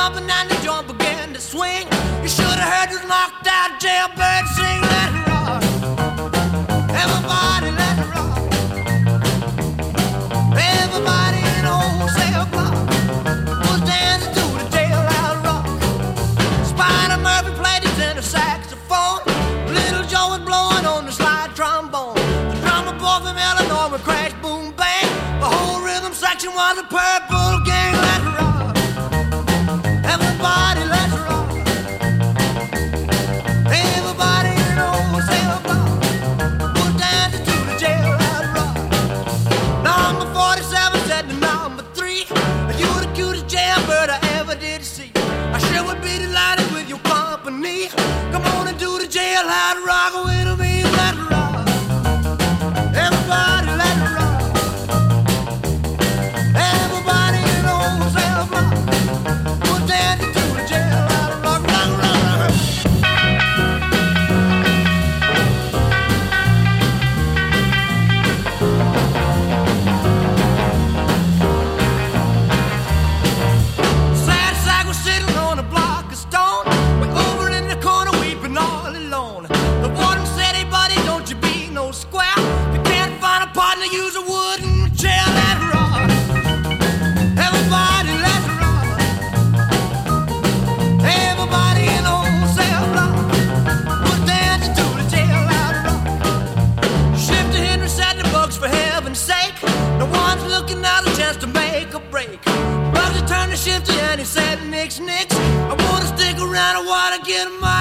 jumping and the joint began to swing. You should have heard this knocked out jailbird sing. Let it rock, everybody let it rock. Everybody in the wholesale block was dancing to the jailhouse rock. Spider Murphy played his tenor saxophone. Little Joe was blowing on the slide trombone. The drummer boy from Illinois would crash, boom, bang. The whole rhythm section was a Purple Gang. Let it rock, everybody let it rock. Everybody in the wholesale block was dancing to the jailhouse rock. Number 47 said to number 3, "You were the cutest jailbird I ever did see. I sure would be delighted with your company. Come on and do the jailhouse rock with me. Let it rock, everybody let it rock. Everybody in the wholesale block was dancing to the jailhouse rock, rock, rock, rock." Sad sack was sitting on a block of stone, way over in the corner weeping all alone. The warden said, "Hey buddy, don't you be no square. If you can't find a partner, use a wooden chair." Let it rock, everybody let it rock. Everybody in the wholesale block was dancing to the jailhouse rock. Shifter Henry said the bugs, for heaven's sake, no one's looking out a chance to make a break. Bugsy turned to Shifter and he said, "Nix, nix, I wanna stick around, I wanna get my